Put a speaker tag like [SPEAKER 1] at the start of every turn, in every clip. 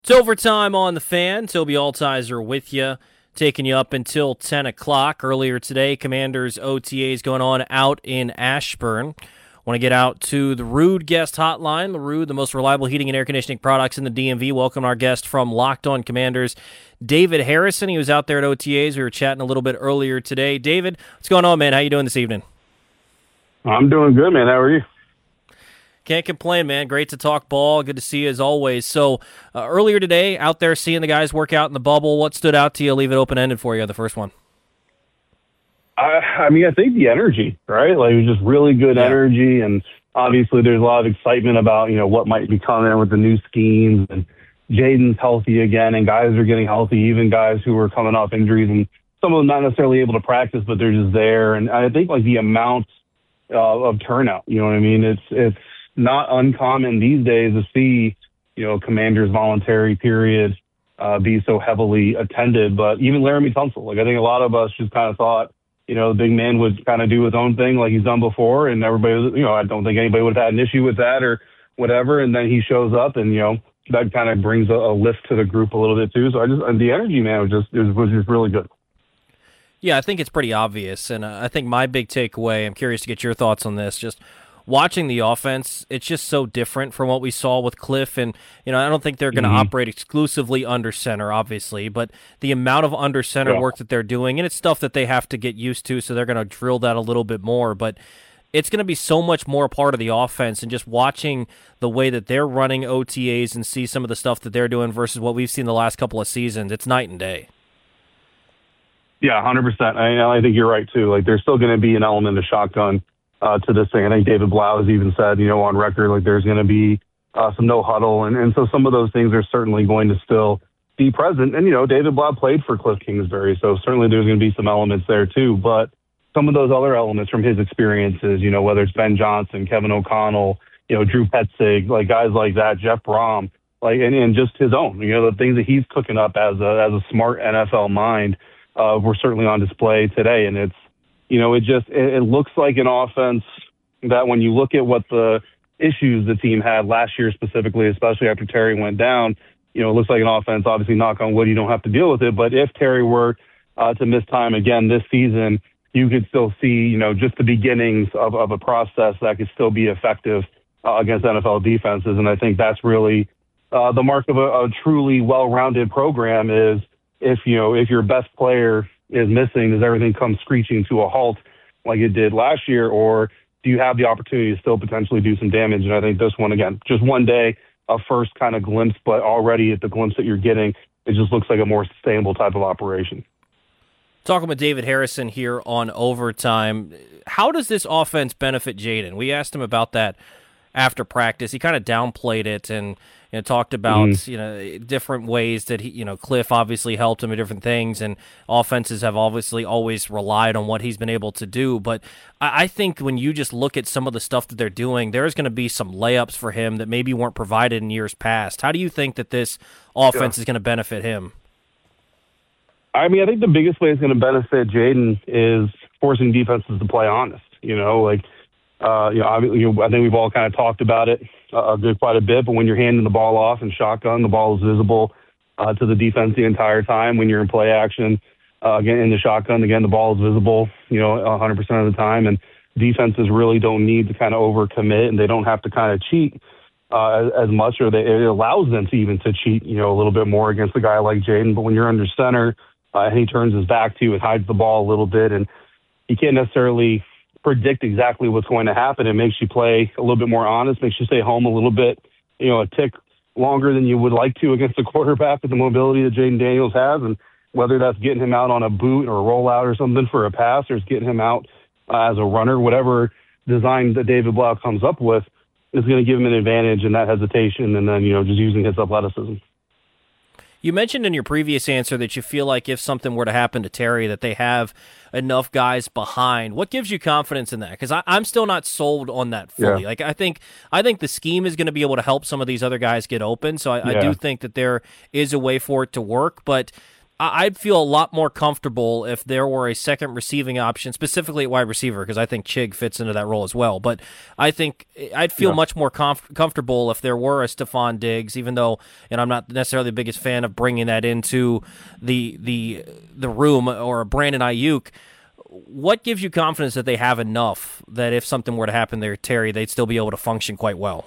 [SPEAKER 1] It's overtime on the Fan. Toby Altizer with you, taking you up until 10 o'clock. Earlier today, Commanders OTAs going on out in Ashburn. Want to get out to the Ruud guest hotline. Ruud, the most reliable heating and air conditioning products in the DMV. Welcome our guest from Locked On Commanders, David Harrison. He was out there at OTAs. We were chatting a little bit earlier today. David, what's going on, man? How you doing this evening?
[SPEAKER 2] I'm doing good, man. How are you?
[SPEAKER 1] Can't complain, man. Great to talk ball. Good to see you as always. So earlier today, out there seeing the guys work out in the bubble, what stood out to you? Leave it open-ended for you, the first one.
[SPEAKER 2] I think the energy, right? Like, it was just really good energy, and obviously there's a lot of excitement about, what might be coming with the new schemes, and Jaden's healthy again, and guys are getting healthy, even guys who are coming off injuries, and some of them not necessarily able to practice, but they're just there. And I think, the amount of turnout, you know what I mean? It's not uncommon these days to see, Commanders voluntary period be so heavily attended. But even Laramie Tunsil, I think a lot of us just kind of thought, the big man would kind of do his own thing like he's done before, and everybody was, I don't think anybody would have had an issue with that or whatever. And then he shows up, and that kind of brings a lift to the group a little bit too. So the energy, man, was just really good.
[SPEAKER 1] Yeah, I think it's pretty obvious, and I think my big takeaway, I'm curious to get your thoughts on this, just watching the offense, it's just so different from what we saw with Cliff, and I don't think they're going to operate exclusively under center, obviously, but the amount of under center work that they're doing, and it's stuff that they have to get used to, so they're going to drill that a little bit more, but it's going to be so much more a part of the offense, and just watching the way that they're running OTAs and see some of the stuff that they're doing versus what we've seen the last couple of seasons, it's night and day.
[SPEAKER 2] Yeah, 100%. I think you're right, too. There's still going to be an element of shotgun to this thing. I think David Blau has even said, on record, there's going to be some no huddle. And so some of those things are certainly going to still be present. And, David Blau played for Cliff Kingsbury, so certainly there's going to be some elements there, too. But some of those other elements from his experiences, whether it's Ben Johnson, Kevin O'Connell, Drew Petzig, guys like that, Jeff Brom, and just his own, the things that he's cooking up as a smart NFL mind, were certainly on display today. And it's, it looks like an offense that when you look at what the issues the team had last year specifically, especially after Terry went down, it looks like an offense, obviously, knock on wood, you don't have to deal with it. But if Terry were to miss time again this season, you could still see, just the beginnings of a process that could still be effective against NFL defenses. And I think that's really the mark of a truly well-rounded program is, if your best player is missing, does everything come screeching to a halt like it did last year, or do you have the opportunity to still potentially do some damage? And I think this one, again, just one day, a first kind of glimpse, but already at the glimpse that you're getting, it just looks like a more sustainable type of operation.
[SPEAKER 1] Talking with David Harrison here on Overtime, how does this offense benefit Jaden? We asked him about that after practice. He kind of downplayed it and talked about different ways that he, Cliff obviously helped him in different things, and offenses have obviously always relied on what he's been able to do. But I think when you just look at some of the stuff that they're doing, there's going to be some layups for him that maybe weren't provided in years past. How do you think that this offense is going to benefit him?
[SPEAKER 2] I think the biggest way it's going to benefit Jaden is forcing defenses to play honest. I think we've all kind of talked about it quite a bit, but when you're handing the ball off in shotgun, the ball is visible to the defense the entire time. When you're in play action, again, in the shotgun, again, the ball is visible, 100% of the time. And defenses really don't need to kind of overcommit, and they don't have to kind of cheat as much, or it allows them to even to cheat, a little bit more against a guy like Jaden. But when you're under center and he turns his back to you and hides the ball a little bit, and you can't necessarily predict exactly what's going to happen. It makes you play a little bit more honest, makes you stay home a little bit, a tick longer than you would like to against a quarterback with the mobility that Jaden Daniels has. And whether that's getting him out on a boot or a rollout or something for a pass, or it's getting him out as a runner, whatever design that David Blau comes up with is going to give him an advantage in that hesitation, and then, just using his athleticism.
[SPEAKER 1] You mentioned in your previous answer that you feel like if something were to happen to Terry, that they have enough guys behind. What gives you confidence in that? Because I'm still not sold on that fully.
[SPEAKER 2] Yeah.
[SPEAKER 1] I think the scheme is going to be able to help some of these other guys get open. So I do think that there is a way for it to work. But I'd feel a lot more comfortable if there were a second receiving option, specifically at wide receiver, because I think Chig fits into that role as well. But I think I'd feel much more comfortable if there were a Stephon Diggs, even though, and I'm not necessarily the biggest fan of bringing that into the room, or a Brandon Ayuk. What gives you confidence that they have enough that if something were to happen there, Terry, they'd still be able to function quite well?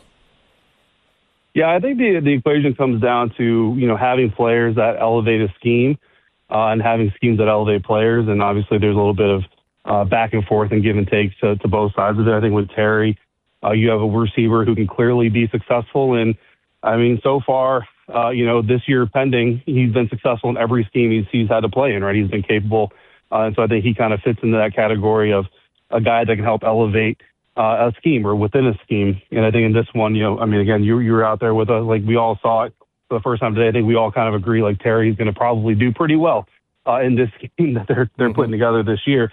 [SPEAKER 2] Yeah, I think the equation comes down to, having players that elevate a scheme and having schemes that elevate players. And obviously there's a little bit of back and forth and give and take to both sides of it. I think with Terry, you have a receiver who can clearly be successful. And, so far, this year pending, he's been successful in every scheme he's had to play in, right? He's been capable. And so I think he kind of fits into that category of a guy that can help elevate a scheme or within a scheme. And I think in this one, again, you were out there with us, like we all saw it for the first time today. I think we all kind of agree, like Terry's going to probably do pretty well in this scheme that they're putting together this year.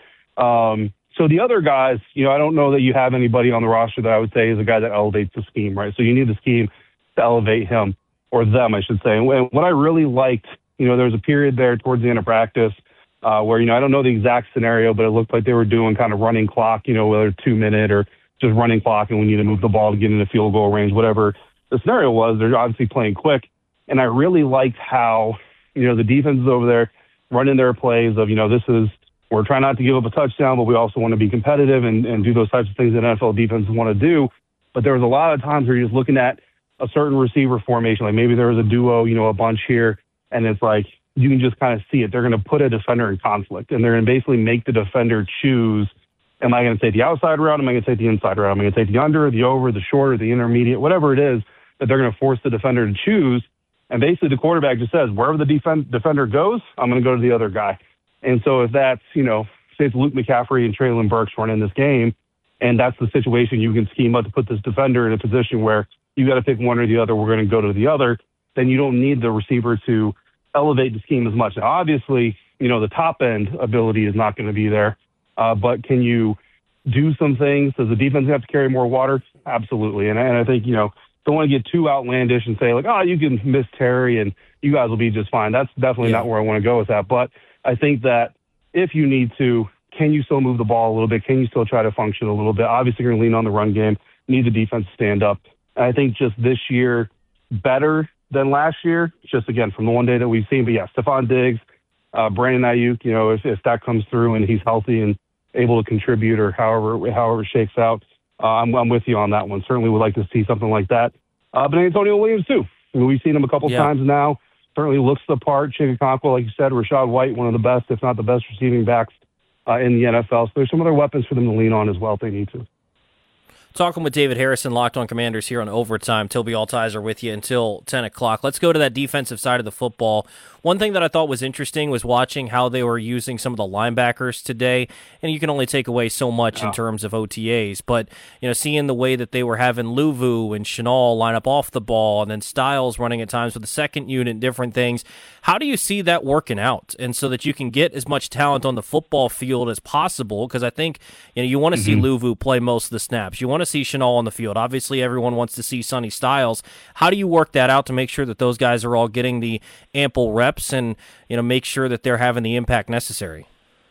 [SPEAKER 2] So the other guys, I don't know that you have anybody on the roster that I would say is a guy that elevates the scheme, right? So you need the scheme to elevate him, or them, I should say. And what I really liked, there was a period there towards the end of practice where, I don't know the exact scenario, but it looked like they were doing kind of running clock, whether 2 minute or just running clock and we need to move the ball to get into field goal range, whatever the scenario was. They're obviously playing quick. And I really liked how, the defense is over there running their plays of, we're trying not to give up a touchdown, but we also want to be competitive and do those types of things that NFL defenses want to do. But there was a lot of times where you're just looking at a certain receiver formation, like maybe there was a duo, a bunch here, and it's like, you can just kind of see it. They're going to put a defender in conflict, and they're going to basically make the defender choose, am I going to take the outside route? Am I going to take the inside route? Am I going to take the under, the over, the short, or the intermediate, whatever it is that they're going to force the defender to choose. And basically the quarterback just says, wherever the defender goes, I'm going to go to the other guy. And so if that's, say it's Luke McCaffrey and Treylon Burks running this game, and that's the situation you can scheme up to put this defender in a position where you got to pick one or the other, we're going to go to the other, then you don't need the receiver to elevate the scheme as much. Now, obviously, the top end ability is not going to be there, but can you do some things? Does the defense have to carry more water? Absolutely. And I think, don't want to get too outlandish and say like, oh, you can miss Terry and you guys will be just fine. That's definitely not where I want to go with that. But I think that if you need to, can you still move the ball a little bit? Can you still try to function a little bit? Obviously, you're going to lean on the run game, need the defense to stand up. And I think just this year, better than last year, just again, from the one day that we've seen. But yeah, Stephon Diggs, Brandon Ayuk, if that comes through and he's healthy and able to contribute or however it shakes out, I'm with you on that one. Certainly would like to see something like that. But Antonio Williams, too. We've seen him a couple times now. Certainly looks the part. Chigakonkwo, like you said, Rachaad White, one of the best, if not the best receiving backs in the NFL. So there's some other weapons for them to lean on as well if they need to.
[SPEAKER 1] Talking with David Harrison, Locked On Commanders here on Overtime. Toby Altizer with you until 10 o'clock. Let's go to that defensive side of the football. One thing that I thought was interesting was watching how they were using some of the linebackers today, and you can only take away so much in terms of OTAs, but seeing the way that they were having Luvu and Chenal line up off the ball, and then Styles running at times with the second unit, different things. How do you see that working out? And so that you can get as much talent on the football field as possible, because I think you want to see Luvu play most of the snaps. You want to see Chenal on the field. Obviously, everyone wants to see Sonny Styles. How do you work that out to make sure that those guys are all getting the ample reps and make sure that they're having the impact necessary?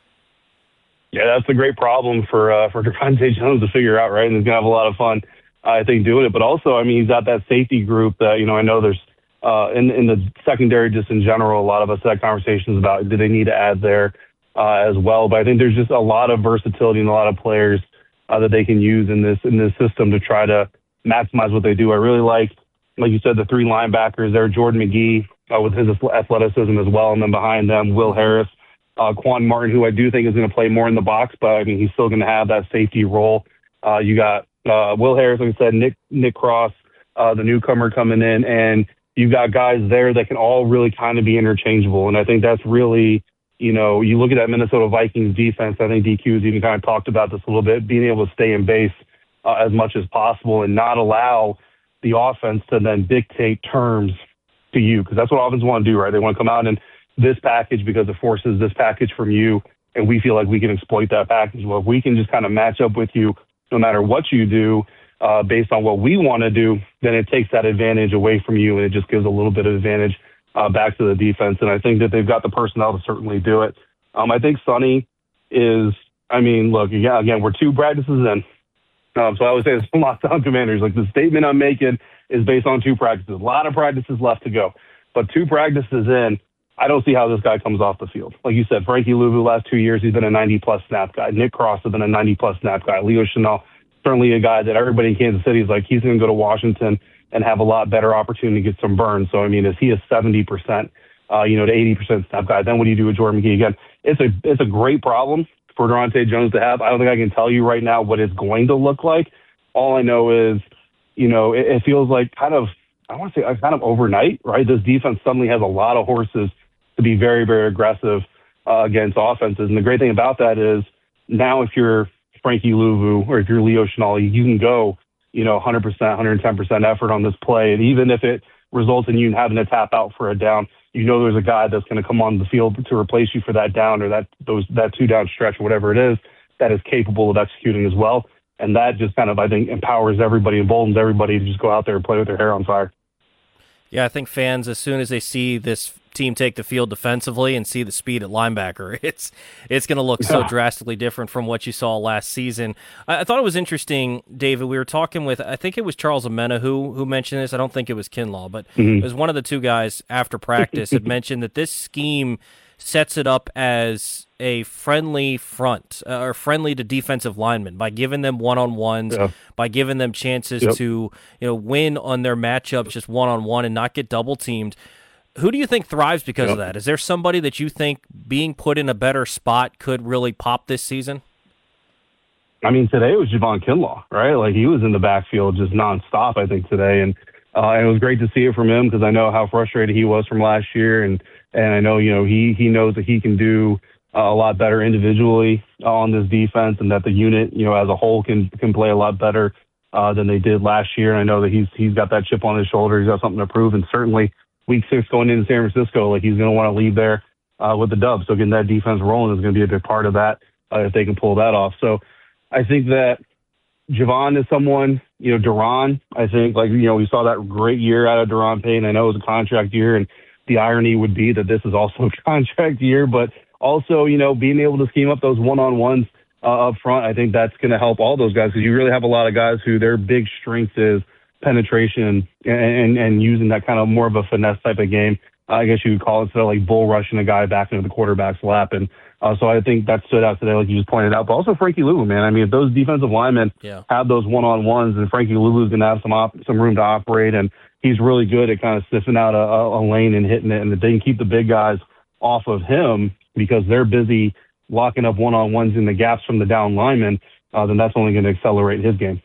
[SPEAKER 2] Yeah, that's a great problem for Devontae Jones to figure out, right? And he's gonna have a lot of fun, I think, doing it. But also, he's got that safety group that I know there's in the secondary, just in general, a lot of us had conversations about do they need to add there as well. But I think there's just a lot of versatility and a lot of players that they can use in this system to try to maximize what they do. I really like you said, the three linebackers there, Jordan McGee with his athleticism as well, and then behind them, Will Harris, Quan Martin, who I do think is going to play more in the box, but he's still going to have that safety role. You got Will Harris, like I said, Nick Cross, the newcomer coming in, and you've got guys there that can all really kind of be interchangeable. And I think that's really, you look at that Minnesota Vikings defense, I think DQ's even kind of talked about this a little bit, being able to stay in base as much as possible and not allow the offense to then dictate terms to you, because that's what offenses want to do, right? They want to come out in this package because it forces this package from you, and we feel like we can exploit that package. Well, if we can just kind of match up with you no matter what you do based on what we want to do, then it takes that advantage away from you, and it just gives a little bit of advantage back to the defense. And I think that they've got the personnel to certainly do it. I think Sonny is, I mean, look, again, we're 2 practices in. So I always say this a lot on Commanders. Like, the statement I'm making is based on 2 practices. A lot of practices left to go. But 2 practices in, I don't see how this guy comes off the field. Like you said, Frankie Louvu, last 2 years, he's been a 90-plus snap guy. Nick Cross has been a 90-plus snap guy. Leo Chenal, certainly a guy that everybody in Kansas City is like, he's going to go to Washington and have a lot better opportunity to get some burn. So, I mean, is he a 70%, to 80% snap guy? Then what do you do with Jordan McGee? Again, it's a great problem for Durante Jones to have. I don't think I can tell you right now what it's going to look like. All I know is, it feels like kind of overnight, right? This defense suddenly has a lot of horses to be very, very aggressive against offenses. And the great thing about that is now if you're Frankie Louvu or if you're Leo Chenal, you can go, 100%, 110% effort on this play. And even if it results in you having to tap out for a down, there's a guy that's going to come on the field to replace you for that down or that 2-down stretch or whatever it is that is capable of executing as well. And that just kind of, I think, empowers everybody, emboldens everybody to just go out there and play with their hair on fire.
[SPEAKER 1] Yeah, I think fans, as soon as they see this team take the field defensively and see the speed at linebacker, it's going to look so drastically different from what you saw last season. I thought it was interesting, David. We were talking with, I think it was Charles Amena who mentioned this. I don't think it was Kinlaw, but it was one of the 2 guys after practice had mentioned that this scheme sets it up as a friendly front or friendly to defensive linemen by giving them one-on-ones, by giving them chances to win on their matchups just one-on-one and not get double-teamed. Who do you think thrives because of that? Is there somebody that you think being put in a better spot could really pop this season?
[SPEAKER 2] I mean, today it was Javon Kinlaw, right? Like, he was in the backfield just nonstop, I think, today. And it was great to see it from him because I know how frustrated he was from last year. And I know, he knows that he can do a lot better individually on this defense and that the unit, as a whole can play a lot better than they did last year. And I know that he's got that chip on his shoulder. He's got something to prove. And certainly week 6 going into San Francisco, like, he's going to want to leave there with the dub. So getting that defense rolling is going to be a big part of that if they can pull that off. So I think that Javon is someone, Duran, I think, we saw that great year out of Duran Payne. I know it was a contract year, and the irony would be that this is also a contract year, but also, being able to scheme up those one-on-ones up front, I think that's going to help all those guys because you really have a lot of guys who their big strength is penetration and using that kind of more of a finesse type of game. I guess you would call it, instead of like bull rushing a guy back into the quarterback's lap. And so I think that stood out today, like you just pointed out. But also Frankie Louvu, man. I mean, if those defensive linemen have those one-on-ones, and Frankie Louvu is going to have some room to operate, and he's really good at kind of sniffing out a lane and hitting it, and if they can keep the big guys off of him because they're busy locking up one-on-ones in the gaps from the down linemen, then that's only going to accelerate his game.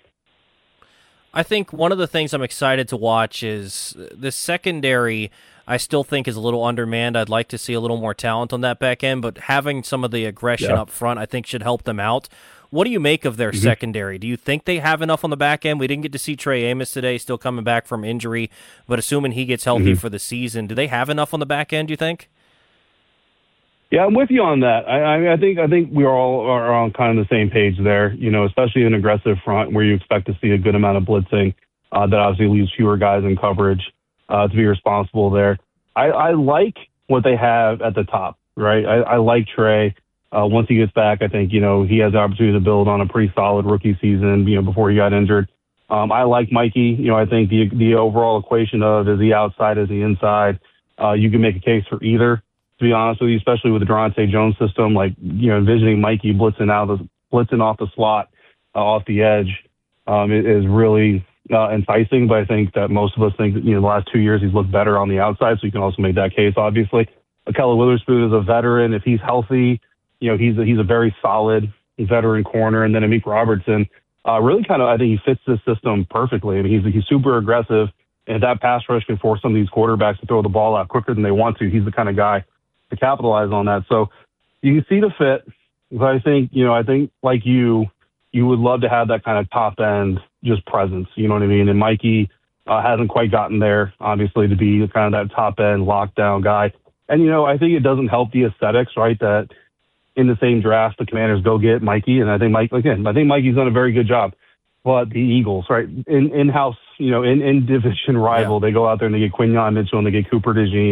[SPEAKER 1] I think one of the things I'm excited to watch is the secondary. I still think is a little undermanned. I'd like to see a little more talent on that back end, but having some of the aggression up front, I think, should help them out. What do you make of their secondary? Do you think they have enough on the back end? We didn't get to see Trey Amos today, still coming back from injury, but assuming he gets healthy for the season, do they have enough on the back end, do you think?
[SPEAKER 2] Yeah, I'm with you on that. I think we all are on kind of the same page there, especially an aggressive front where you expect to see a good amount of blitzing that obviously leaves fewer guys in coverage to be responsible there. I like what they have at the top, right? I like Trey. Once he gets back, I think, he has the opportunity to build on a pretty solid rookie season, before he got injured. I like Mikey. I think the overall equation of is he outside, is he inside? You can make a case for either, to be honest with you, especially with the Durante Jones system, envisioning Mikey blitzing off the slot, off the edge, is really enticing. But I think that most of us think that, the last 2 years he's looked better on the outside, so you can also make that case, obviously. Akella Witherspoon is a veteran. If he's healthy, he's a very solid veteran corner. And then Amik Robertson, really kind of, I think he fits this system perfectly. I mean, he's super aggressive, and if that pass rush can force some of these quarterbacks to throw the ball out quicker than they want to, he's the kind of guy to capitalize on that. So you can see the fit. But I think like you would love to have that kind of top end just presence. You know what I mean? And Mikey hasn't quite gotten there, obviously, to be kind of that top end lockdown guy. And, I think it doesn't help the aesthetics, right? That in the same draft, the Commanders go get Mikey. And I think Mikey's done a very good job. But the Eagles, right? In-house, in division rival, they go out there and they get Quinyon Mitchell and they get Cooper DeJean.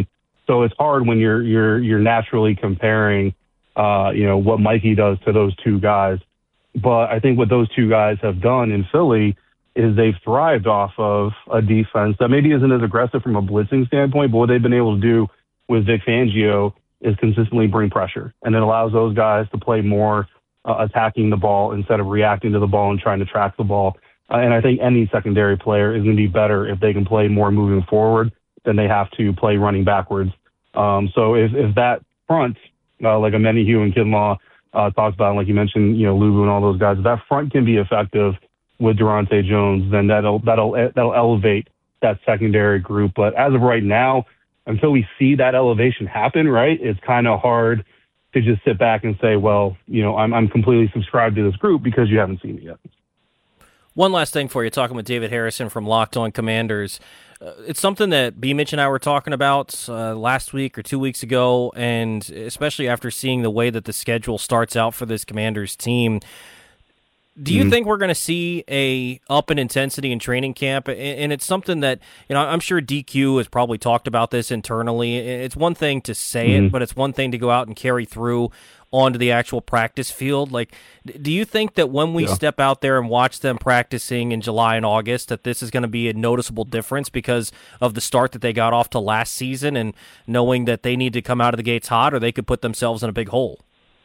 [SPEAKER 2] So it's hard when you're naturally comparing, what Mikey does to those two guys. But I think what those two guys have done in Philly is they've thrived off of a defense that maybe isn't as aggressive from a blitzing standpoint, but what they've been able to do with Vic Fangio is consistently bring pressure. And it allows those guys to play more attacking the ball instead of reacting to the ball and trying to track the ball. And I think any secondary player is going to be better if they can play more moving forward than they have to play running backwards. So if that front, like Ameni Hugh and Kinlaw talked about, like you mentioned, Luvu and all those guys, if that front can be effective with Durante Jones, then that'll elevate that secondary group. But as of right now, until we see that elevation happen, right, it's kind of hard to just sit back and say, well, I'm completely subscribed to this group because you haven't seen it yet.
[SPEAKER 1] One last thing for you, talking with David Harrison from Locked On Commanders. It's something that B. Mitch and I were talking about last week or 2 weeks ago, and especially after seeing the way that the schedule starts out for this Commanders team. Do you think we're going to see a up in intensity in training camp? And it's something that, I'm sure DQ has probably talked about this internally. It's one thing to say it, but it's one thing to go out and carry through onto the actual practice field. Like, do you think that when we step out there and watch them practicing in July and August, that this is going to be a noticeable difference because of the start that they got off to last season and knowing that they need to come out of the gates hot or they could put themselves in a big hole?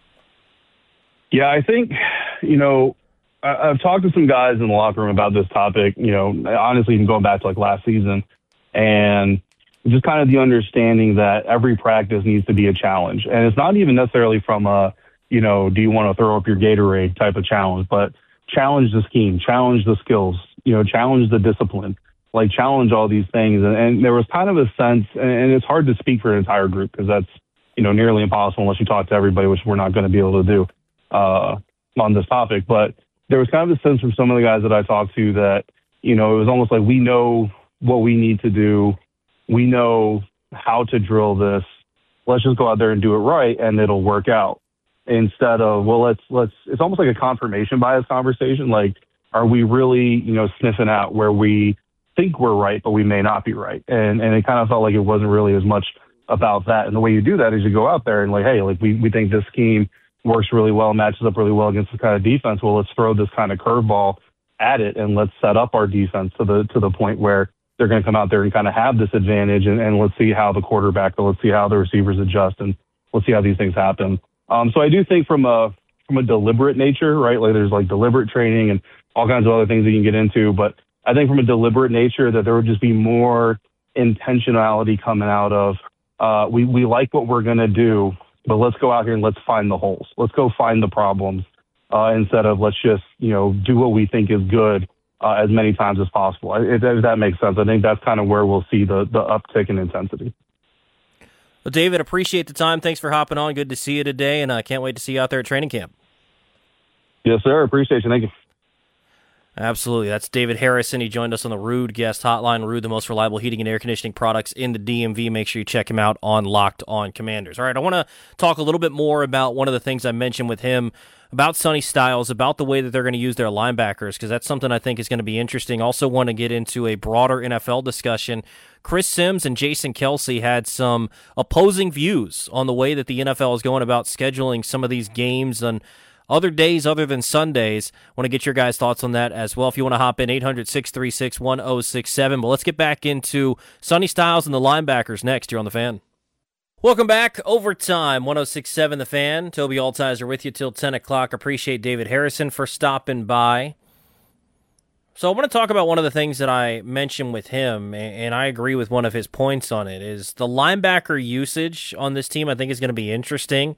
[SPEAKER 2] Yeah, I think, I've talked to some guys in the locker room about this topic, honestly, even going back to like last season, and just kind of the understanding that every practice needs to be a challenge. And it's not even necessarily from a, do you want to throw up your Gatorade type of challenge, but challenge the scheme, challenge the skills, challenge the discipline, like challenge all these things. And there was kind of a sense, and it's hard to speak for an entire group because that's, nearly impossible unless you talk to everybody, which we're not going to be able to do on this topic. But there was kind of a sense from some of the guys that I talked to that, it was almost like we know what we need to do. We know how to drill this. Let's just go out there and do it right, and it'll work out. Instead of, well, let's. It's almost like a confirmation bias conversation. Like, are we really, sniffing out where we think we're right, but we may not be right? And it kind of felt like it wasn't really as much about that. And the way you do that is you go out there and like, hey, like we think this scheme works really well, matches up really well against this kind of defense. Well, let's throw this kind of curveball at it and let's set up our defense to the point where they're going to come out there and kind of have this advantage. And let's see how the quarterback, let's see how the receivers adjust, and let's see how these things happen. So I do think from a deliberate nature, right? Like there's like deliberate training and all kinds of other things that you can get into. But I think from a deliberate nature that there would just be more intentionality coming out of, we like what we're going to do, but let's go out here and let's find the holes. Let's go find the problems instead of let's just, do what we think is good as many times as possible. If that makes sense. I think that's kind of where we'll see the uptick in intensity.
[SPEAKER 1] Well, David, appreciate the time. Thanks for hopping on. Good to see you today, and I can't wait to see you out there at training camp.
[SPEAKER 2] Yes, sir. Appreciate you. Thank you.
[SPEAKER 1] Absolutely. That's David Harrison. He joined us on the Ruud guest hotline. Ruud, the most reliable heating and air conditioning products in the DMV. Make sure you check him out on Locked On Commanders. All right, I want to talk a little bit more about one of the things I mentioned with him, about Sonny Styles, about the way that they're going to use their linebackers, because that's something I think is going to be interesting. Also want to get into a broader NFL discussion. Chris Sims and Jason Kelce had some opposing views on the way that the NFL is going about scheduling some of these games on other days other than Sundays. Want to get your guys' thoughts on that as well. If you want to hop in, 800-636-1067. But let's get back into Sonny Styles and the linebackers next here on The Fan. Welcome back. Overtime, 106.7 The Fan. Toby Altizer with you till 10 o'clock. Appreciate David Harrison for stopping by. So I want to talk about one of the things that I mentioned with him, and I agree with one of his points on it, is the linebacker usage on this team I think is going to be interesting.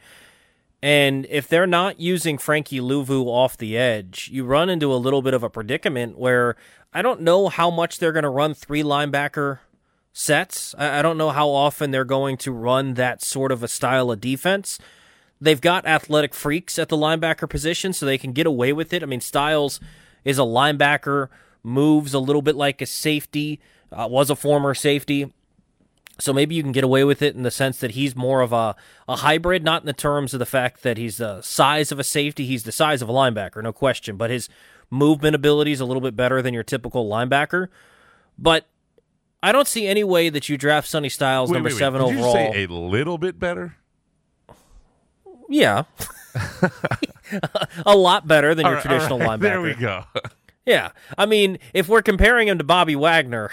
[SPEAKER 1] And if they're not using Frankie Luvu off the edge, you run into a little bit of a predicament where I don't know how much they're going to run three linebacker sets. I don't know how often they're going to run that sort of a style of defense. They've got athletic freaks at the linebacker position, so they can get away with it. I mean, Styles is a linebacker, moves a little bit like a safety, was a former safety. So maybe you can get away with it in the sense that he's more of a hybrid, not in the terms of the fact that he's the size of a safety. He's the size of a linebacker, no question. But his movement ability is a little bit better than your typical linebacker. But I don't see any way that you draft Sonny Styles number 7
[SPEAKER 3] Did
[SPEAKER 1] overall.
[SPEAKER 3] you say a little bit better?
[SPEAKER 1] Yeah. A lot better than your traditional linebacker.
[SPEAKER 3] There we go.
[SPEAKER 1] Yeah. I mean, if we're comparing him to Bobby Wagner,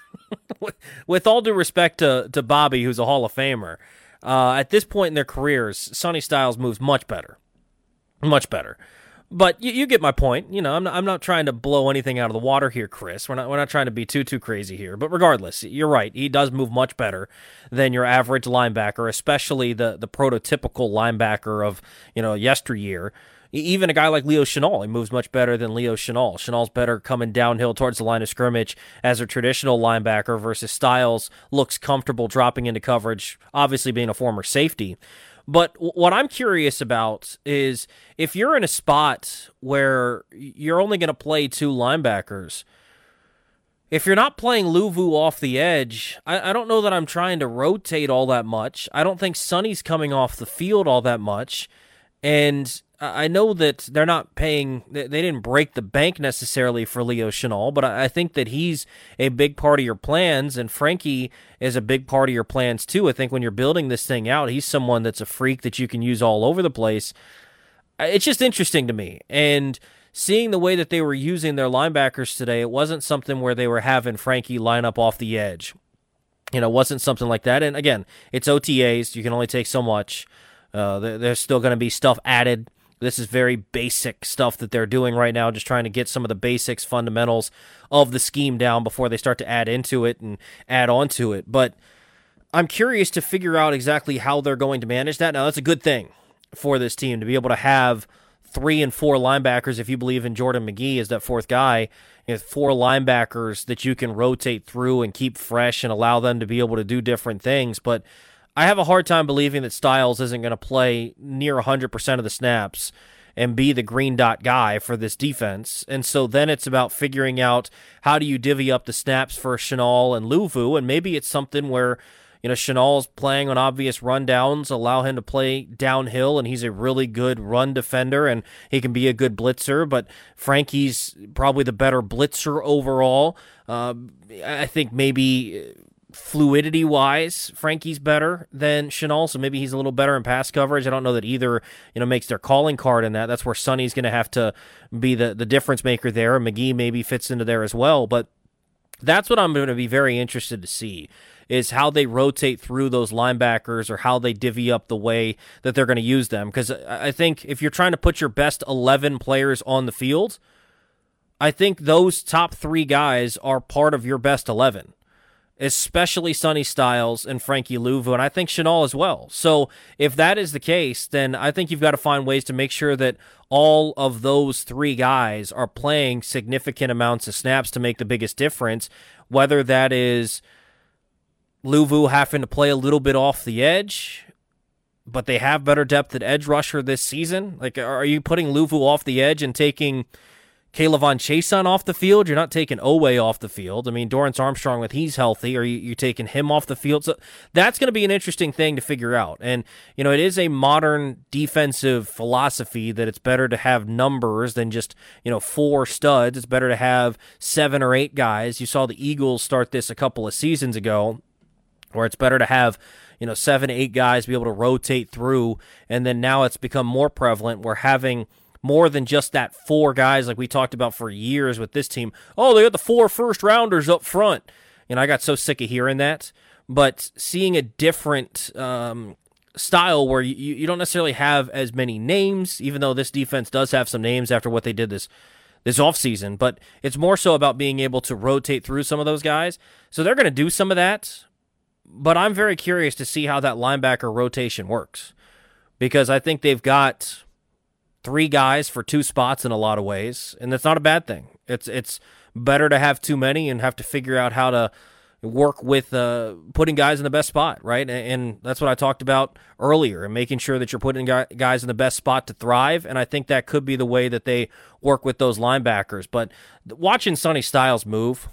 [SPEAKER 1] with all due respect to Bobby, who's a Hall of Famer, at this point in their careers, Sonny Styles moves much better. Much better. But you get my point. You know, I'm not trying to blow anything out of the water here, Chris. We're not trying to be too crazy here. But regardless, you're right. He does move much better than your average linebacker, especially the prototypical linebacker of, you know, yesteryear. Even a guy like Leo Chenal, he moves much better than Leo Chenal. Chenal's better coming downhill towards the line of scrimmage as a traditional linebacker versus Styles looks comfortable dropping into coverage, obviously being a former safety. But what I'm curious about is if you're in a spot where you're only going to play 2 linebackers, if you're not playing Luvu off the edge, I don't know that I'm trying to rotate all that much. I don't think Sonny's coming off the field all that much. And I know that they're not paying, they didn't break the bank necessarily for Leo Chenal, but I think that he's a big part of your plans, and Frankie is a big part of your plans too. I think when you're building this thing out, he's someone that's a freak that you can use all over the place. It's just interesting to me. And seeing the way that they were using their linebackers today, it wasn't something where they were having Frankie line up off the edge. You know, it wasn't something like that. And again, it's OTAs. You can only take so much. There's still going to be stuff added. This is very basic stuff that they're doing right now, just trying to get some of the basics, fundamentals of the scheme down before they start to add into it and add on to it. But I'm curious to figure out exactly how they're going to manage that. Now, that's a good thing for this team to be able to have 3 and 4 linebackers, if you believe in Jordan McGee as that 4th guy, 4 linebackers that you can rotate through and keep fresh and allow them to be able to do different things. But I have a hard time believing that Styles isn't going to play near 100% of the snaps and be the green dot guy for this defense. And so then it's about figuring out how do you divvy up the snaps for Chenal and Luvu, and maybe it's something where, you know, Chenal's playing on obvious rundowns, allow him to play downhill, and he's a really good run defender, and he can be a good blitzer, but Frankie's probably the better blitzer overall. I think maybe fluidity-wise, Frankie's better than Chenal, so maybe he's a little better in pass coverage. I don't know that either, you know, makes their calling card in that. That's where Sonny's going to have to be the difference maker there, and McGee maybe fits into there as well, but that's what I'm going to be very interested to see, is how they rotate through those linebackers or how they divvy up the way that they're going to use them, because I think if you're trying to put your best 11 players on the field, I think those top 3 guys are part of your best 11. Especially Sonny Styles and Frankie Luvu, and I think Chenal as well. So if that is the case, then I think you've got to find ways to make sure that all of those 3 guys are playing significant amounts of snaps to make the biggest difference, whether that is Luvu having to play a little bit off the edge, but they have better depth at edge rusher this season. Like, are you putting Luvu off the edge and taking Kaylavon Chason off the field? You're not taking Owe off the field. I mean, Dorrance Armstrong, with he's healthy, are you taking him off the field? So that's going to be an interesting thing to figure out. And, you know, it is a modern defensive philosophy that it's better to have numbers than just, you know, 4 studs. It's better to have 7 or 8 guys. You saw the Eagles start this a couple of seasons ago, where it's better to have, you know, 7, 8 guys be able to rotate through. And then now it's become more prevalent. We're having more than just that 4 guys like we talked about for years with this team. Oh, they got the 4 first-rounders up front. You know, I got so sick of hearing that. But seeing a different style where you don't necessarily have as many names, even though this defense does have some names after what they did this offseason. But it's more so about being able to rotate through some of those guys. So they're going to do some of that. But I'm very curious to see how that linebacker rotation works, because I think they've got 3 guys for 2 spots in a lot of ways, and that's not a bad thing. It's better to have too many and have to figure out how to work with putting guys in the best spot, right? And that's what I talked about earlier, and making sure that you're putting guys in the best spot to thrive, and I think that could be the way that they work with those linebackers. But watching Sonny Styles move,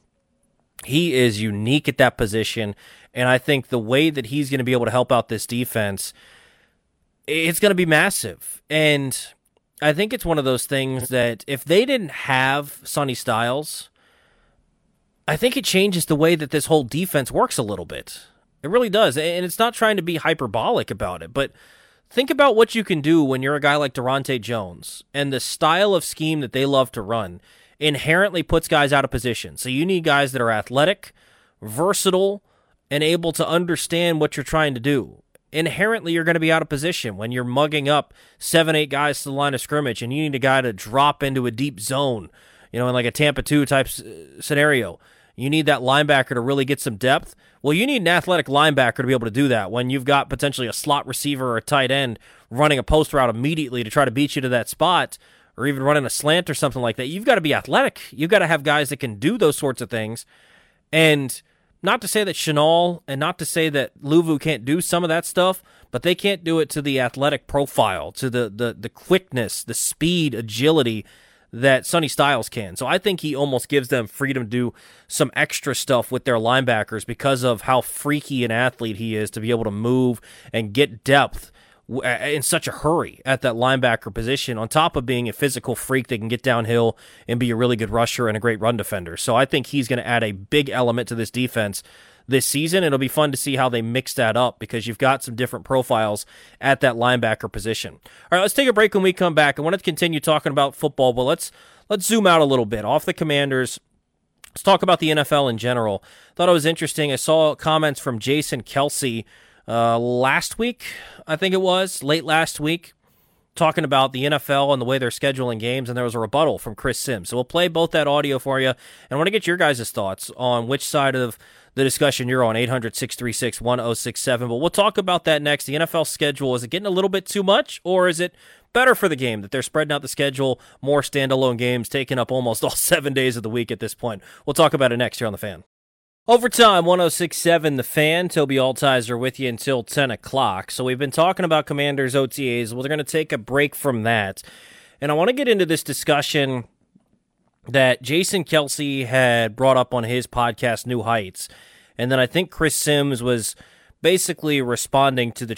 [SPEAKER 1] he is unique at that position, and I think the way that he's going to be able to help out this defense, it's going to be massive. And I think it's one of those things that if they didn't have Sonny Styles, I think it changes the way that this whole defense works a little bit. It really does. And it's not trying to be hyperbolic about it, but think about what you can do when you're a guy like Durante Jones, and the style of scheme that they love to run inherently puts guys out of position. So you need guys that are athletic, versatile, and able to understand what you're trying to do. Inherently, you're going to be out of position when you're mugging up 7-8 guys to the line of scrimmage, and you need a guy to drop into a deep zone, in like a Tampa 2 type scenario. You need that linebacker to really get some depth. Well, you need an athletic linebacker to be able to do that when you've got potentially a slot receiver or a tight end running a post route immediately to try to beat you to that spot, or even running a slant or something like that. You've got to be athletic. You've got to have guys that can do those sorts of things. And not to say that Chenal and not to say that Luvu can't do some of that stuff, but they can't do it to the athletic profile, to the quickness, the speed, agility that Sonny Styles can. So I think he almost gives them freedom to do some extra stuff with their linebackers because of how freaky an athlete he is to be able to move and get depth in such a hurry at that linebacker position, on top of being a physical freak that can get downhill and be a really good rusher and a great run defender. So I think he's going to add a big element to this defense this season. It'll be fun to see how they mix that up because you've got some different profiles at that linebacker position. All right, let's take a break when we come back. I want to continue talking about football, but let's zoom out a little bit off the Commanders. Let's talk about the NFL in general. Thought it was interesting. I saw comments from Jason Kelce last week, I think it was, late last week, talking about the NFL and the way they're scheduling games, and there was a rebuttal from Chris Sims. So we'll play both that audio for you, and I want to get your guys' thoughts on which side of the discussion you're on, 800-636-1067. But we'll talk about that next. The NFL schedule, is it getting a little bit too much, or is it better for the game that they're spreading out the schedule, more standalone games, taking up almost all 7 days of the week at this point? We'll talk about it next here on The Fan. Overtime, 106.7 The Fan. Toby Altizer with you until 10 o'clock. So we've been talking about Commanders OTAs. Well, they're going to take a break from that. And I want to get into this discussion that Jason Kelce had brought up on his podcast, New Heights. And then I think Chris Sims was basically responding to the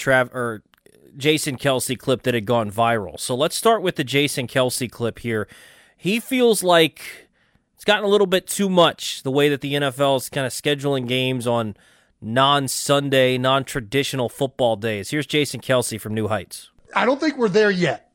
[SPEAKER 1] Jason Kelce clip that had gone viral. So let's start with the Jason Kelce clip here. He feels like it's gotten a little bit too much, the way that the NFL is kind of scheduling games on non-Sunday, non-traditional football days. Here's Jason Kelce from New Heights.
[SPEAKER 3] I don't think we're there yet.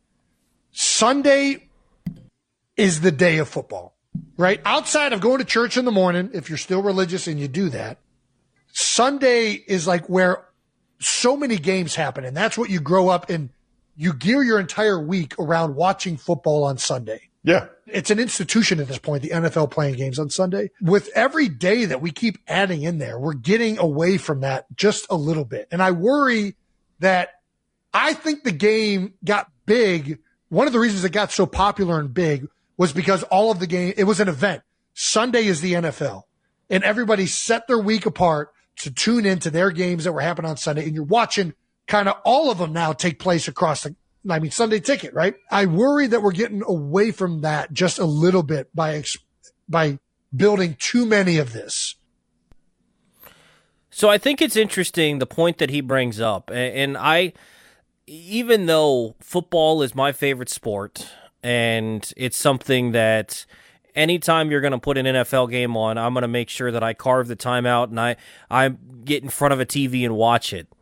[SPEAKER 3] Sunday is the day of football, right? Outside of going to church in the morning, if you're still religious and you do that, Sunday is like where so many games happen, and that's what you grow up in. You gear your entire week around watching football on Sunday.
[SPEAKER 4] Yeah.
[SPEAKER 3] It's an institution at this point, the NFL playing games on Sunday. With every day that we keep adding in there, we're getting away from that just a little bit. And I worry that I think the game got big. One of the reasons it got so popular and big was because all of the game, it was an event. Sunday is the NFL. And everybody set their week apart to tune into their games that were happening on Sunday. And you're watching kind of all of them now take place across Sunday Ticket, right? I worry that we're getting away from that just a little bit by building too many of this.
[SPEAKER 1] So I think it's interesting, the point that he brings up. And even though football is my favorite sport, and it's something that anytime you're going to put an NFL game on, I'm going to make sure that I carve the time out and I get in front of a TV and watch it.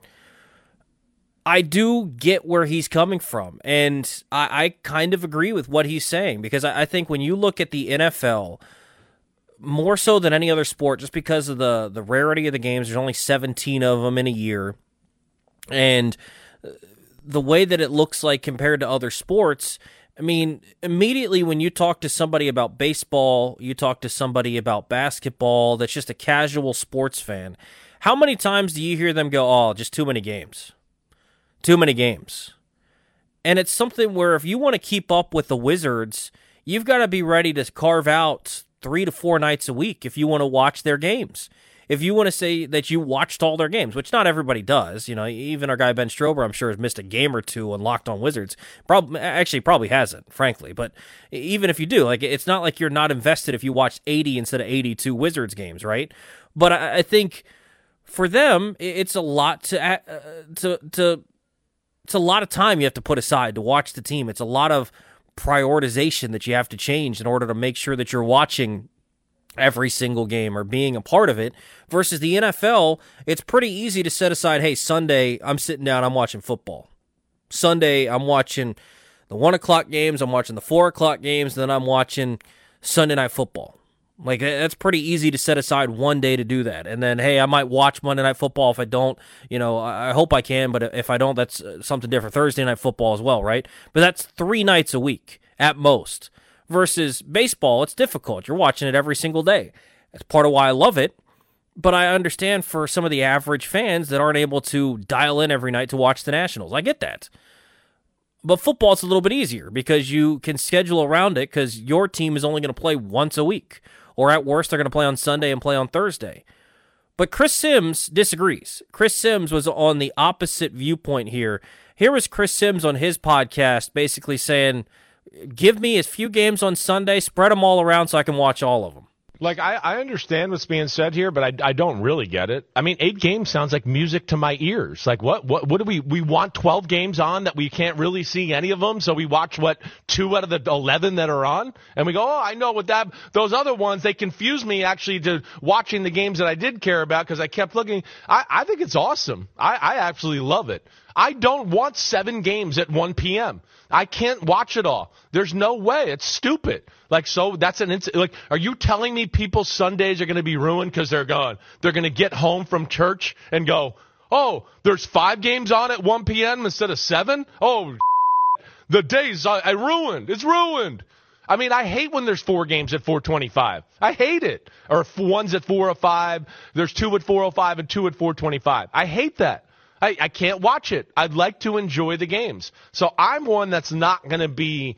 [SPEAKER 1] I do get where he's coming from, and I kind of agree with what he's saying, because I think when you look at the NFL, more so than any other sport, just because of the rarity of the games, there's only 17 of them in a year, and the way that it looks like compared to other sports, I mean, immediately when you talk to somebody about baseball, you talk to somebody about basketball that's just a casual sports fan, how many times do you hear them go, oh, just too many games? Too many games. And it's something where if you want to keep up with the Wizards, you've got to be ready to carve out 3 to 4 nights a week if you want to watch their games. If you want to say that you watched all their games, which not everybody does, even our guy Ben Strober, I'm sure, has missed a game or two on Locked On Wizards. Probably hasn't, frankly. But even if you do, it's not like you're not invested if you watched 80 instead of 82 Wizards games, right? But I think for them, it's a lot it's a lot of time you have to put aside to watch the team. It's a lot of prioritization that you have to change in order to make sure that you're watching every single game or being a part of it, versus the NFL, it's pretty easy to set aside, hey, Sunday, I'm sitting down, I'm watching football. Sunday, I'm watching the 1 o'clock games, I'm watching the 4 o'clock games, then I'm watching Sunday Night Football. Like, that's pretty easy to set aside one day to do that. And then, hey, I might watch Monday Night Football. If I don't, I hope I can, but if I don't, that's something different. Thursday Night Football as well, right? But that's 3 nights a week at most. Versus baseball, it's difficult. You're watching it every single day. That's part of why I love it. But I understand for some of the average fans that aren't able to dial in every night to watch the Nationals. I get that. But football, it's a little bit easier because you can schedule around it because your team is only going to play once a week. Or at worst, they're going to play on Sunday and play on Thursday. But Chris Sims disagrees. Chris Sims was on the opposite viewpoint here. Here was Chris Sims on his podcast basically saying, give me as few games on Sunday, spread them all around so I can watch all of them.
[SPEAKER 4] Like, I understand what's being said here, but I don't really get it. I mean, 8 games sounds like music to my ears. Like, what do we want 12 games on that we can't really see any of them, so we watch, 2 out of the 11 that are on? And we go, oh, I know what those other ones, they confuse me actually to watching the games that I did care about because I kept looking. I think it's awesome. I absolutely love it. I don't want 7 games at 1 p.m. I can't watch it all. There's no way. It's stupid. Like, so that's are you telling me people's Sundays are going to be ruined because they're going to get home from church and go, oh, there's 5 games on at 1 p.m. instead of 7? Oh, the days I ruined. It's ruined. I mean, I hate when there's 4 games at 4:25. I hate it. Or one's at 4:05. There's 2 at 4:05 and 2 at 4:25. I hate that. I can't watch it. I'd like to enjoy the games. So I'm one that's not going to be,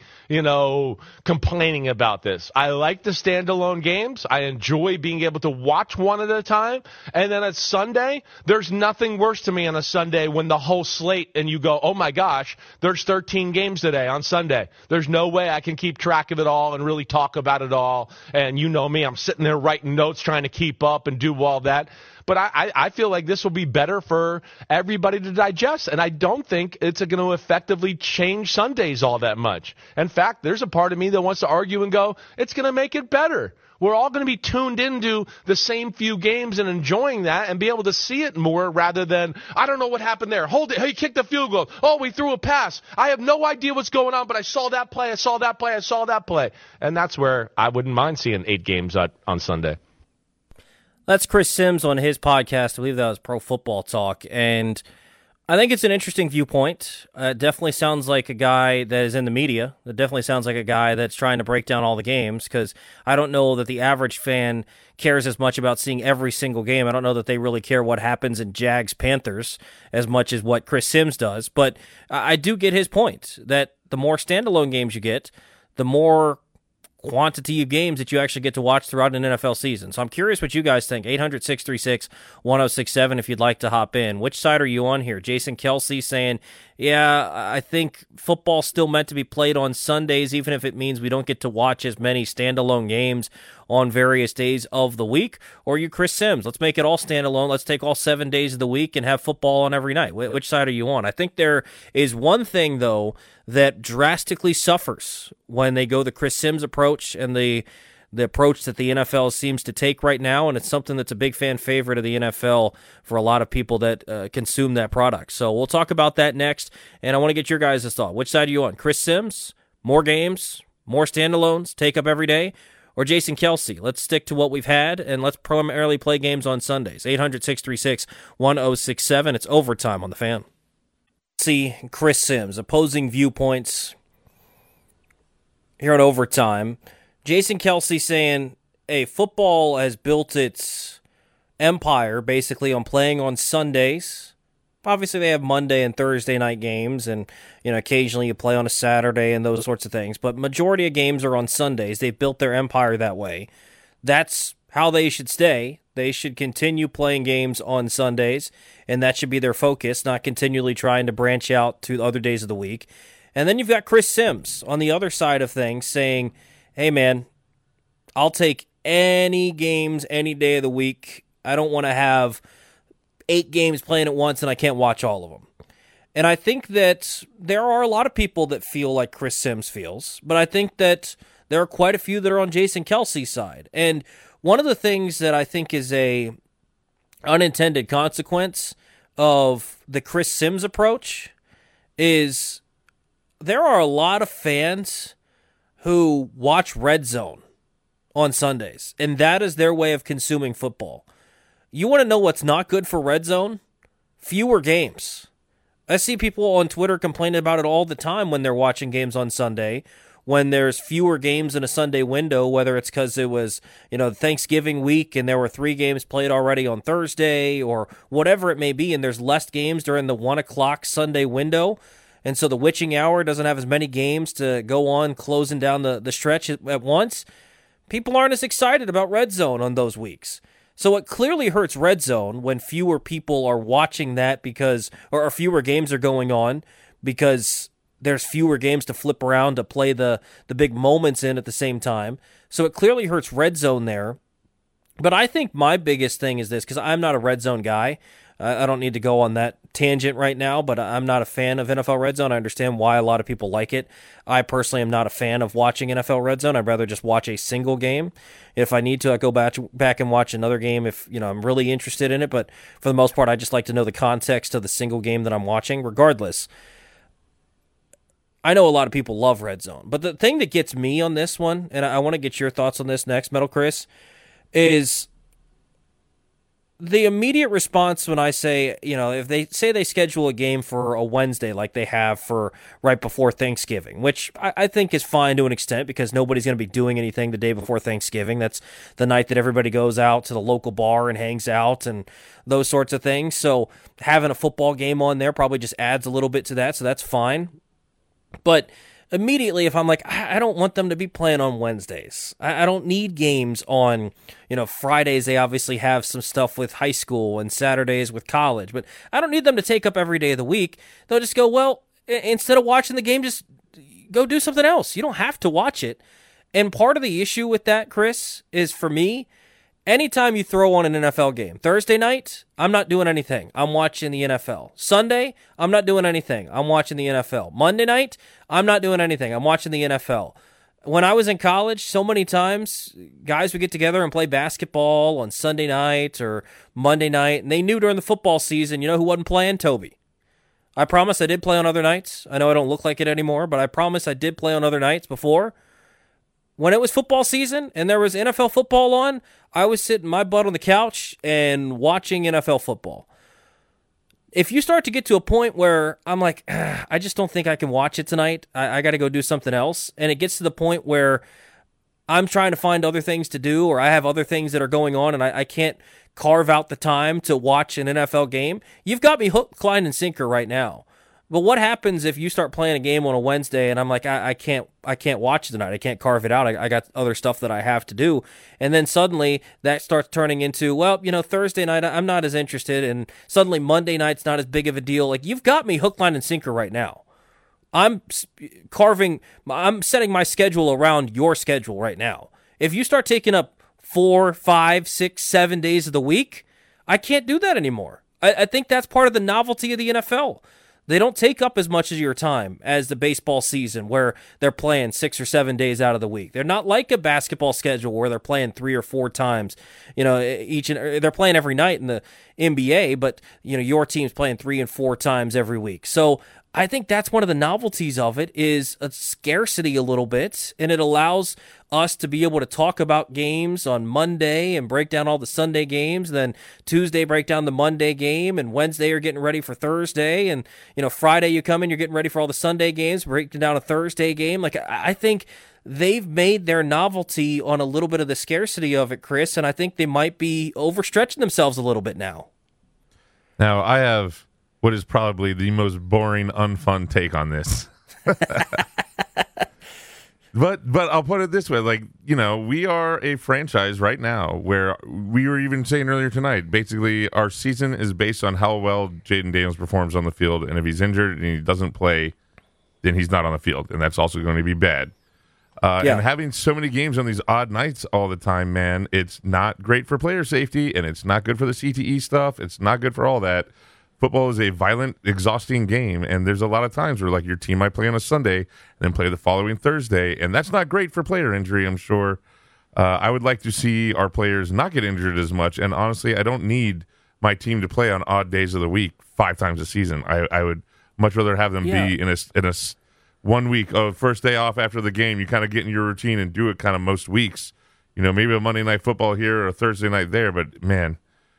[SPEAKER 4] complaining about this. I like the standalone games. I enjoy being able to watch one at a time. And then at Sunday, there's nothing worse to me on a Sunday when the whole slate and you go, oh my gosh, there's 13 games today on Sunday. There's no way I can keep track of it all and really talk about it all. And you know me, I'm sitting there writing notes trying to keep up and do all that. But I feel like this will be better for everybody to digest, and I don't think it's going to effectively change Sundays all that much. In fact, there's a part of me that wants to argue and go, it's going to make it better. We're all going to be tuned into the same few games and enjoying that and be able to see it more rather than, I don't know what happened there. Hold it. Hey, he kicked the field goal. Oh, we threw a pass. I have no idea what's going on, but I saw that play. I saw that play. I saw that play. And that's where I wouldn't mind seeing 8 games on Sunday.
[SPEAKER 1] That's Chris Sims on his podcast. I believe that was Pro Football Talk. And I think it's an interesting viewpoint. It definitely sounds like a guy that is in the media. It definitely sounds like a guy that's trying to break down all the games because I don't know that the average fan cares as much about seeing every single game. I don't know that they really care what happens in Jags-Panthers as much as what Chris Sims does. But I do get his point that the more standalone games you get, the more quantity of games that you actually get to watch throughout an NFL season. So I'm curious what you guys think. 800-636-1067 if you'd like to hop in. Which side are you on here? Jason Kelsey saying, yeah, I think football's still meant to be played on Sundays, even if it means we don't get to watch as many standalone games on various days of the week. Or you Chris Sims, let's make it all standalone. Let's take all 7 days of the week and have football on every night. Which side are you on? I think there is one thing, though, that drastically suffers when they go the Chris Sims approach and the approach that the NFL seems to take right now, and it's something that's a big fan favorite of the NFL for a lot of people that consume that product. So we'll talk about that next, and I want to get your guys' thought. Which side are you on? Chris Sims, more games, more standalones, take up every day, or Jason Kelsey? Let's stick to what we've had, and let's primarily play games on Sundays. 800-636-1067. It's overtime on the Fan. See Chris Sims, opposing viewpoints here at Overtime. Jason Kelsey saying, hey, football has built its empire basically on playing on Sundays. Obviously, they have Monday and Thursday night games, and occasionally you play on a Saturday and those sorts of things. But majority of games are on Sundays. They've built their empire that way. That's how they should stay. They should continue playing games on Sundays, and that should be their focus, not continually trying to branch out to other days of the week. And then you've got Chris Sims on the other side of things saying, hey, man, I'll take any games any day of the week. I don't want to have 8 games playing at once and I can't watch all of them. And I think that there are a lot of people that feel like Chris Sims feels, but I think that there are quite a few that are on Jason Kelsey's side. And one of the things that I think is a unintended consequence of the Chris Sims approach is there are a lot of fans who watch Red Zone on Sundays, and that is their way of consuming football. You want to know what's not good for Red Zone? Fewer games. I see people on Twitter complaining about it all the time when they're watching games on Sunday, when there's fewer games in a Sunday window, whether it's because it was, Thanksgiving week and there were 3 games played already on Thursday or whatever it may be, and there's less games during the 1 o'clock Sunday window. And so the witching hour doesn't have as many games to go on closing down the stretch at once. People aren't as excited about Red Zone on those weeks. So it clearly hurts Red Zone when fewer people are watching that or fewer games are going on because there's fewer games to flip around to play the big moments in at the same time. So it clearly hurts Red Zone there. But I think my biggest thing is this, because I'm not a Red Zone guy. I don't need to go on that tangent right now, but I'm not a fan of NFL Red Zone. I understand why a lot of people like it. I personally am not a fan of watching NFL Red Zone. I'd rather just watch a single game. If I need to, I go back and watch another game if I'm really interested in it. But for the most part, I just like to know the context of the single game that I'm watching, regardless. I know a lot of people love Red Zone, but the thing that gets me on this one, and I want to get your thoughts on this next, Metal Chris, is the immediate response when I say, if they say they schedule a game for a Wednesday like they have for right before Thanksgiving, which I think is fine to an extent because nobody's going to be doing anything the day before Thanksgiving. That's the night that everybody goes out to the local bar and hangs out and those sorts of things. So having a football game on there probably just adds a little bit to that, so that's fine. But immediately, if I'm like, I don't want them to be playing on Wednesdays. I don't need games on, Fridays. They obviously have some stuff with high school and Saturdays with college, but I don't need them to take up every day of the week. They'll just go, well, instead of watching the game, just go do something else. You don't have to watch it. And part of the issue with that, Chris, is for me, anytime you throw on an NFL game, Thursday night, I'm not doing anything. I'm watching the NFL. Sunday, I'm not doing anything. I'm watching the NFL. Monday night, I'm not doing anything. I'm watching the NFL. When I was in college, so many times, guys would get together and play basketball on Sunday night or Monday night, and they knew during the football season, who wasn't playing? Toby. I promise I did play on other nights. I know I don't look like it anymore, but I promise I did play on other nights before. When it was football season and there was NFL football on, I was sitting my butt on the couch and watching NFL football. If you start to get to a point where I'm like, I just don't think I can watch it tonight, I got to go do something else, and it gets to the point where I'm trying to find other things to do or I have other things that are going on and I can't carve out the time to watch an NFL game, you've got me hook, line, and sinker right now. But what happens if you start playing a game on a Wednesday and I'm like, I can't watch it tonight. I can't carve it out. I got other stuff that I have to do. And then suddenly that starts turning into, Thursday night, I'm not as interested. And suddenly Monday night's not as big of a deal. Like, you've got me hook, line, and sinker right now. I'm setting my schedule around your schedule right now. If you start taking up 4, 5, 6, 7 days of the week, I can't do that anymore. I think that's part of the novelty of the NFL. They don't take up as much of your time as the baseball season where they're playing 6 or 7 days out of the week. They're not like a basketball schedule where they're playing 3 or 4 times, they're playing every night in the NBA, but your team's playing 3 and 4 times every week. So I think that's one of the novelties of it is a scarcity a little bit, and it allows us to be able to talk about games on Monday and break down all the Sunday games, then Tuesday break down the Monday game, and Wednesday you're getting ready for Thursday, and Friday you come in, you're getting ready for all the Sunday games, breaking down a Thursday game. Like, I think they've made their novelty on a little bit of the scarcity of it, Chris, and I think they might be overstretching themselves a little bit now.
[SPEAKER 5] Now, I have what is probably the most boring, unfun take on this. But I'll put it this way, we are a franchise right now where we were even saying earlier tonight, basically our season is based on how well Jayden Daniels performs on the field, and if he's injured and he doesn't play, then he's not on the field, and that's also going to be bad. And having so many games on these odd nights all the time, man, it's not great for player safety, and it's not good for the CTE stuff. It's not good for all that. Football is a violent, exhausting game, and there's a lot of times where your team might play on a Sunday and then play the following Thursday, and that's not great for player injury, I'm sure. I would like to see our players not get injured as much. And honestly, I don't need my team to play on odd days of the week 5 times a season. I would much rather have them be in a 1 week, first day off after the game. You kind of get in your routine and do it kind of most weeks. Maybe a Monday night football here or a Thursday night there. But man,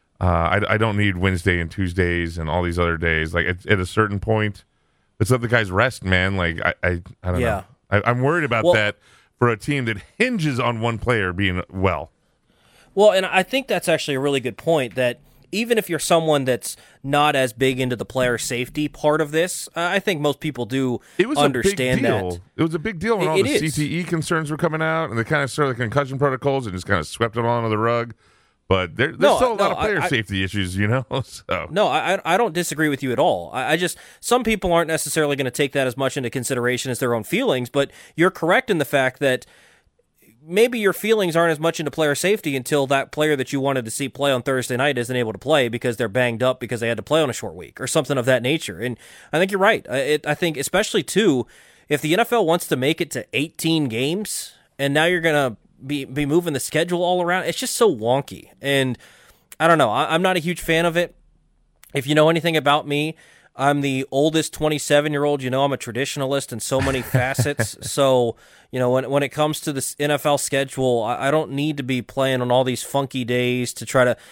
[SPEAKER 5] I don't need Wednesday and Tuesdays and all these other days. Like at a certain point, let's let the guys rest, man. Like I don't know. I'm worried about that for a team that hinges on one player being well.
[SPEAKER 1] Well, and I think that's actually a really good point, that even if you're someone that's not as big into the player safety part of this, I think most people do understand that.
[SPEAKER 5] It was a big deal when all the CTE concerns were coming out, and they kind of started the concussion protocols and just kind of swept it all under the rug. But there's still a lot of player safety issues, So.
[SPEAKER 1] No, I don't disagree with you at all. I just, some people aren't necessarily going to take that as much into consideration as their own feelings, but you're correct in the fact that maybe your feelings aren't as much into player safety until that player that you wanted to see play on Thursday night isn't able to play because they're banged up because they had to play on a short week or something of that nature. And I think you're right. I think especially, too, if the NFL wants to make it to 18 games and now you're going to be moving the schedule all around, it's just so wonky. And I don't know. I'm not a huge fan of it. If you know anything about me, I'm the oldest 27-year-old. I'm a traditionalist in so many facets. So, when it comes to this NFL schedule, I don't need to be playing on all these funky days to try to,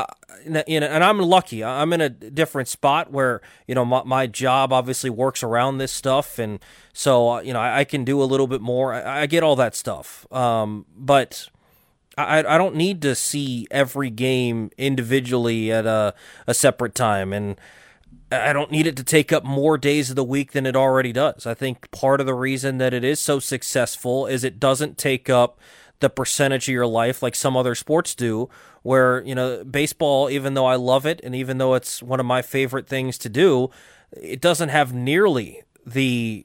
[SPEAKER 1] and I'm lucky. I'm in a different spot where, my job obviously works around this stuff. And so, I can do a little bit more. I get all that stuff. But I don't need to see every game individually at a separate time. And I don't need it to take up more days of the week than it already does. I think part of the reason that it is so successful is it doesn't take up the percentage of your life like some other sports do, where, baseball, even though I love it and even though it's one of my favorite things to do, it doesn't have nearly the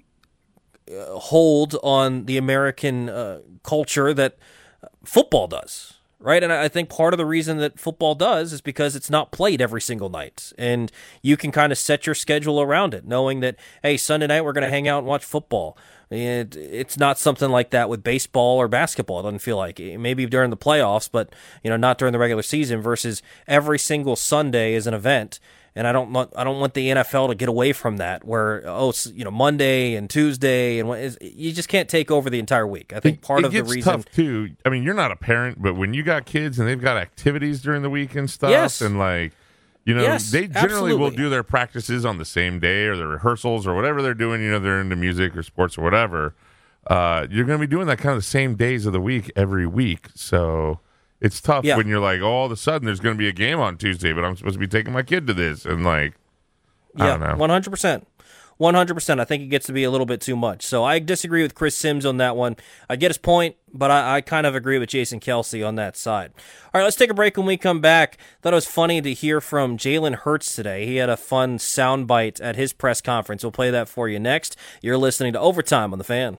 [SPEAKER 1] hold on the American culture that football does. Right, and I think part of the reason that football does is because it's not played every single night, and you can kind of set your schedule around it, knowing that, hey, Sunday night we're going to hang out and watch football. It's not something like that with baseball or basketball. It doesn't feel like maybe during the playoffs, but not during the regular season. Versus every single Sunday is an event. And I don't want the NFL to get away from that, where Monday and Tuesday and you just can't take over the entire week. I think part of the reason,
[SPEAKER 5] tough too. I mean, you're not a parent, but when you got kids and they've got activities during the week and stuff,
[SPEAKER 1] yes.
[SPEAKER 5] and they generally will do their practices on the same day or their rehearsals or whatever they're doing. They're into music or sports or whatever. You're going to be doing that kind of the same days of the week every week, so. It's tough when you're like, all of a sudden there's going to be a game on Tuesday, but I'm supposed to be taking my kid to this. And I don't know.
[SPEAKER 1] 100%. 100%. I think it gets to be a little bit too much. So I disagree with Chris Sims on that one. I get his point, but I kind of agree with Jason Kelce on that side. All right, let's take a break. When we come back, thought it was funny to hear from Jalen Hurts today. He had a fun soundbite at his press conference. We'll play that for you next. You're listening to Overtime on The Fan.